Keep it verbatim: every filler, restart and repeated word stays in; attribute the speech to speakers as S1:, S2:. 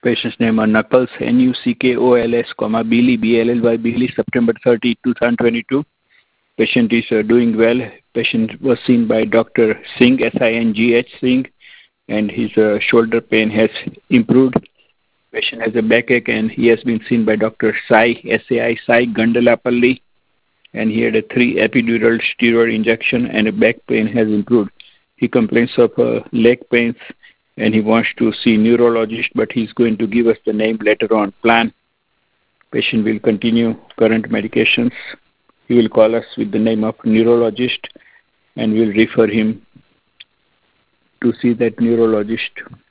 S1: Patient's name are Knuckles, N U C K O L S, comma, Billy, B L L Y, Billy, September thirtieth, twenty twenty-two. Patient is uh, doing well. Patient was seen by Doctor Singh, S I N G H Singh, and his uh, shoulder pain has improved. Patient has a backache and he has been seen by Doctor Sai, S A I Sai Gandalapalli, and he had a three epidural steroid injection and a back pain has improved. He complains of uh, leg pains and he wants to see neurologist, but he's going to give us the name later on. Plan. Patient will continue current medications. He will call us with the name of neurologist and we'll refer him to see that neurologist.